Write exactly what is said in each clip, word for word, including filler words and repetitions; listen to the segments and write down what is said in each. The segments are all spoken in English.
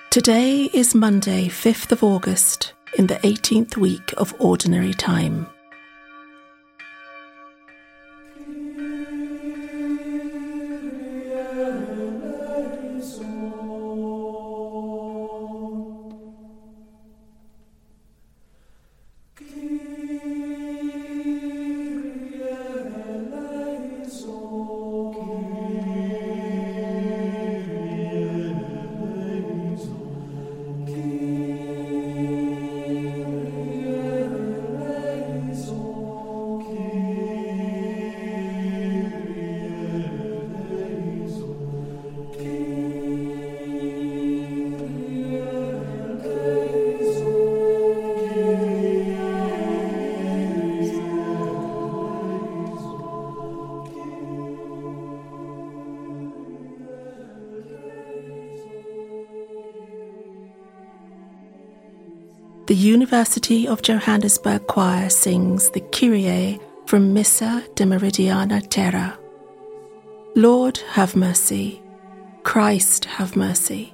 Today is Monday, fifth of August, in the eighteenth week of Ordinary Time. The University of Johannesburg Choir sings the Kyrie from Missa de Meridiana Terra. Lord, have mercy. Christ, have mercy.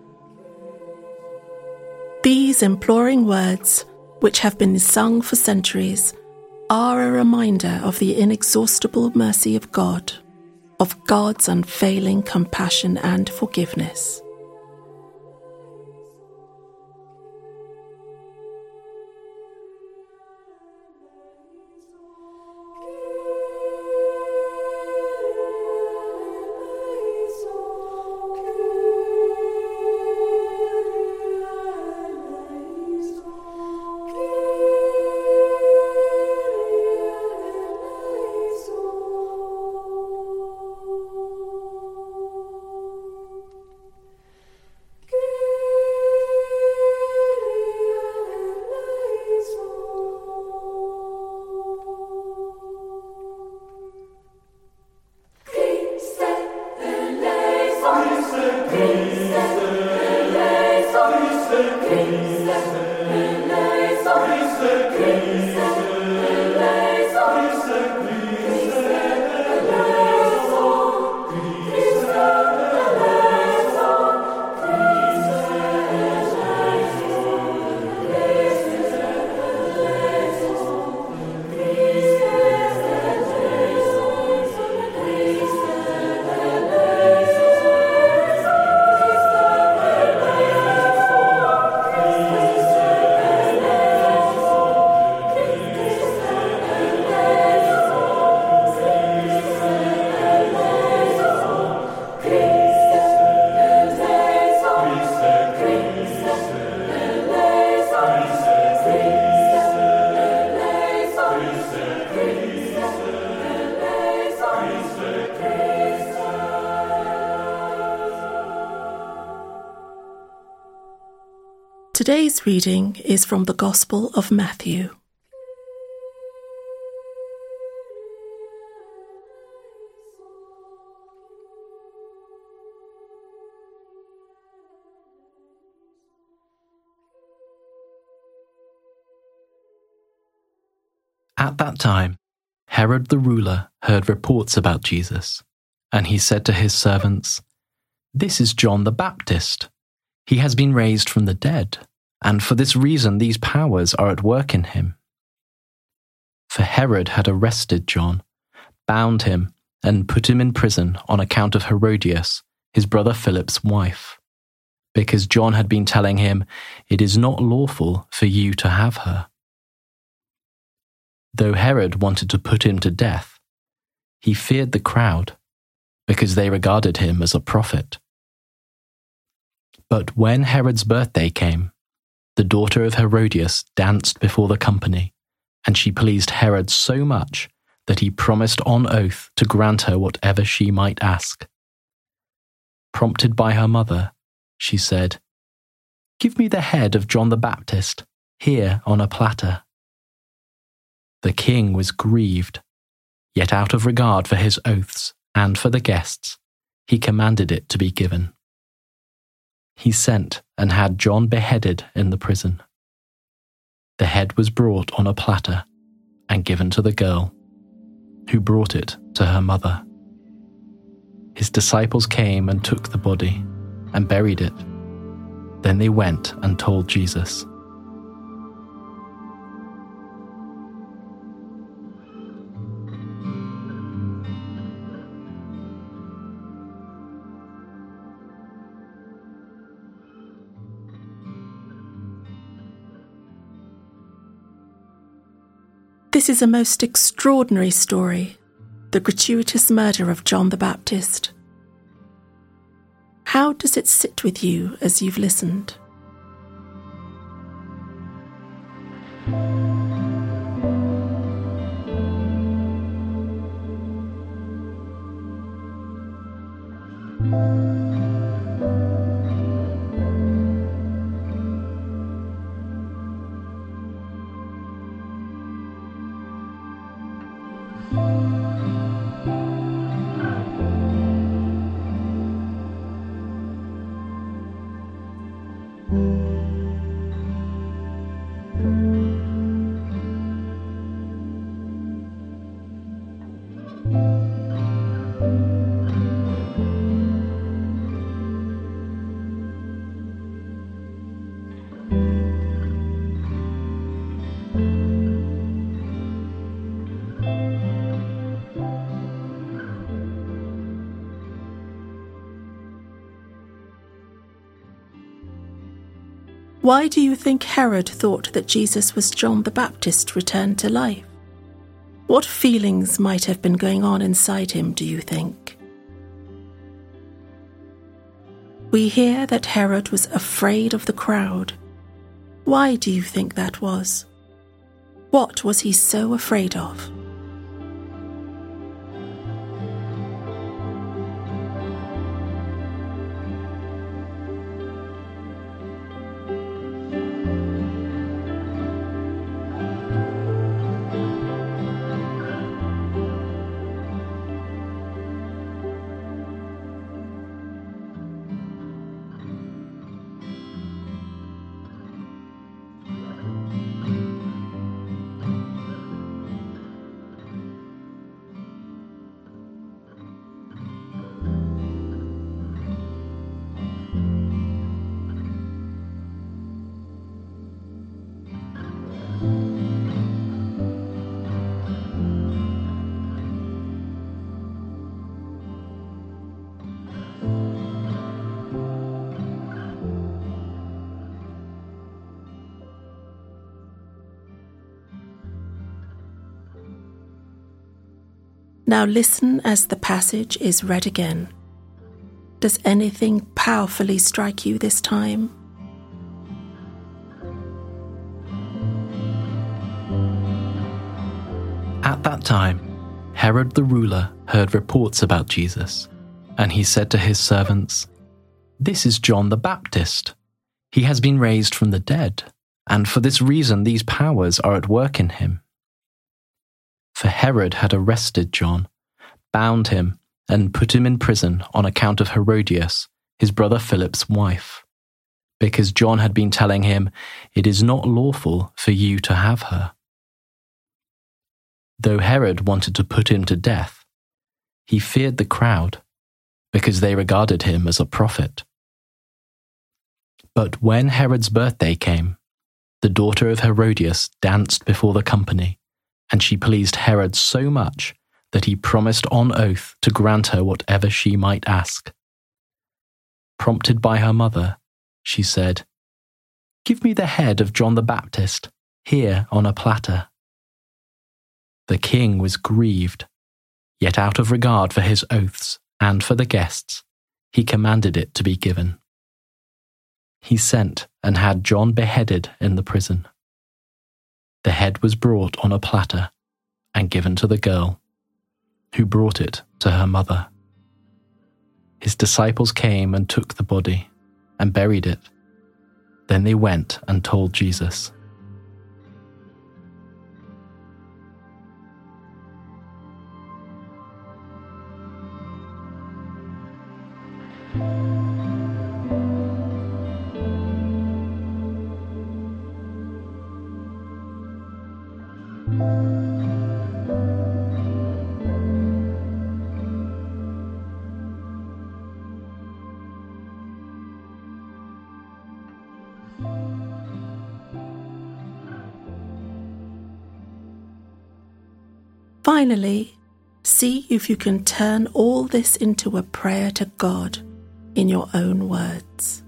These imploring words, which have been sung for centuries, are a reminder of the inexhaustible mercy of God, of God's unfailing compassion and forgiveness. Today's reading is from the Gospel of Matthew. At that time, Herod the ruler heard reports about Jesus, and he said to his servants, "This is John the Baptist. He has been raised from the dead, and for this reason these powers are at work in him." For Herod had arrested John, bound him, and put him in prison on account of Herodias, his brother Philip's wife, because John had been telling him, "It is not lawful for you to have her." Though Herod wanted to put him to death, he feared the crowd, because they regarded him as a prophet. But when Herod's birthday came, the daughter of Herodias danced before the company, and she pleased Herod so much that he promised on oath to grant her whatever she might ask. Prompted by her mother, she said, "Give me the head of John the Baptist, here on a platter." The king was grieved, yet out of regard for his oaths and for the guests, he commanded it to be given. He sent and had John beheaded in the prison. The head was brought on a platter and given to the girl, who brought it to her mother. His disciples came and took the body and buried it. Then they went and told Jesus. This is a most extraordinary story, the gratuitous murder of John the Baptist. How does it sit with you as you've listened? Why do you think Herod thought that Jesus was John the Baptist returned to life? What feelings might have been going on inside him, do you think? We hear that Herod was afraid of the crowd. Why do you think that was? What was he so afraid of? Now listen as the passage is read again. Does anything powerfully strike you this time? At that time, Herod the ruler heard reports about Jesus, and he said to his servants, "This is John the Baptist. He has been raised from the dead, and for this reason these powers are at work in him." For Herod had arrested John, bound him, and put him in prison on account of Herodias, his brother Philip's wife, because John had been telling him, "It is not lawful for you to have her." Though Herod wanted to put him to death, he feared the crowd, because they regarded him as a prophet. But when Herod's birthday came, the daughter of Herodias danced before the company, and she pleased Herod so much that he promised on oath to grant her whatever she might ask. Prompted by her mother, she said, "Give me the head of John the Baptist, here on a platter." The king was grieved, yet out of regard for his oaths and for the guests, he commanded it to be given. He sent and had John beheaded in the prison. The head was brought on a platter and given to the girl, who brought it to her mother. His disciples came and took the body and buried it. Then they went and told Jesus. Finally, see if you can turn all this into a prayer to God in your own words.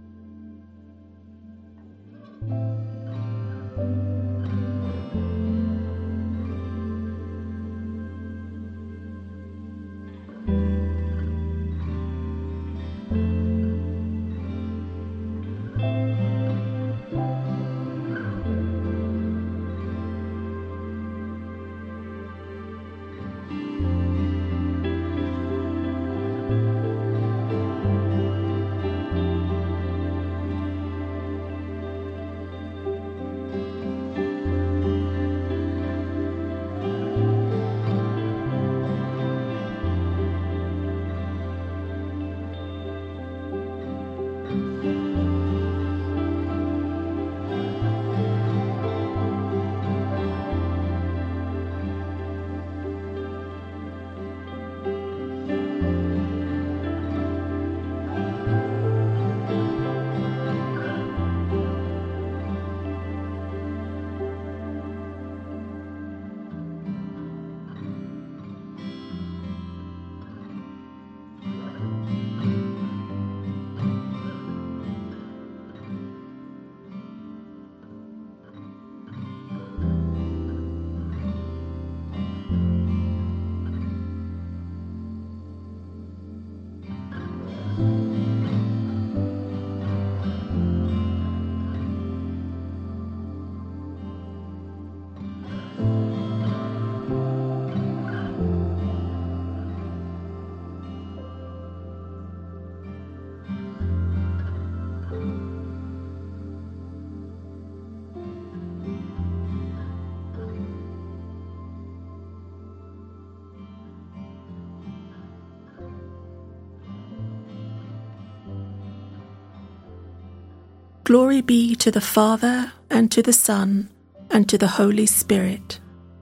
Glory be to the Father, and to the Son, and to the Holy Spirit.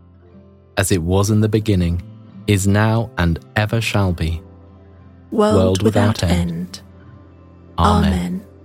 As it was in the beginning, is now, and ever shall be. World, World without, without end. end. Amen. Amen.